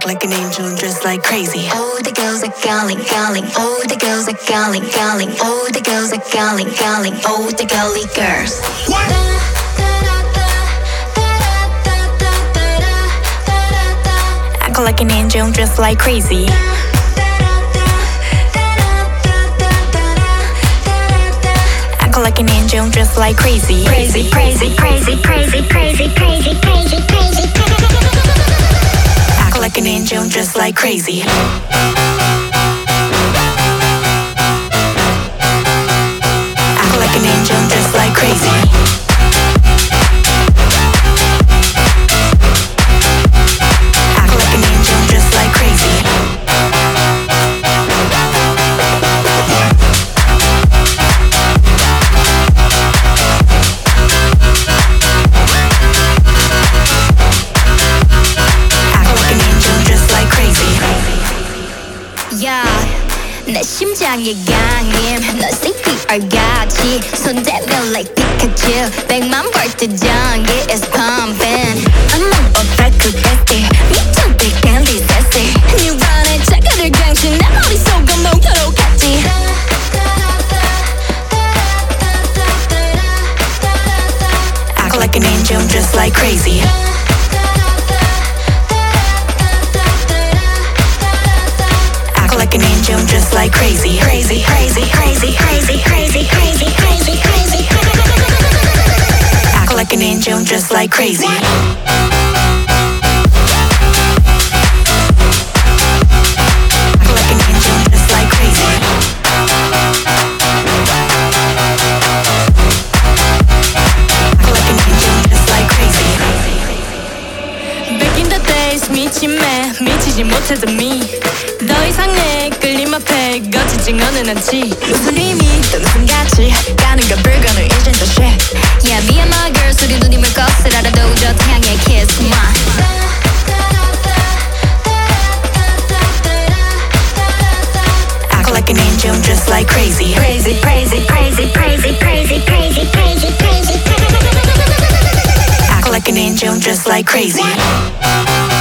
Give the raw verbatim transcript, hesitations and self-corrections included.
Act like an angel, dressed like crazy. Oh, the girls are calling, calling. Oh, the girls are calling, calling. Oh, the girls are calling, calling. Oh, the girly girls. What? Act like an angel, dressed like crazy. Act like an angel, dressed like crazy. Crazy, crazy, crazy, crazy, crazy, crazy, crazy, crazy. Act like an angel, dressed like crazy. Act like an angel, dressed like crazy. Act like an angel, dressed like crazy. 내 심장의 강림 넌 씨피알같이 손대면 like Pikachu 백만 볼트 전기 is pumping I'm on a back to bestie 미쳐 big candy sassy 네 안에 자가를 강신 내 머릿속은 몽타로 같지 Act like an angel, just like crazy. Like an angel, just like crazy, crazy, crazy, crazy, crazy, crazy, crazy, crazy, crazy. Act like an angel, just like crazy. Act like an angel, just like crazy. Act like an angel, just like crazy. Back in the days, 미치매 미치지 못했던 me. 더 이상 내 끌림 앞에 거치진 않은 않지 무슨 의미 또 무슨 가치 가는 건 불가능 이젠 또 shit Yeah me and my girls 우리 눈이 물 것을 알아도 저 태양에 kiss my Act like an angel, just like crazy. Crazy, crazy, crazy, crazy, crazy, crazy, crazy, crazy. Act like an angel, just like crazy.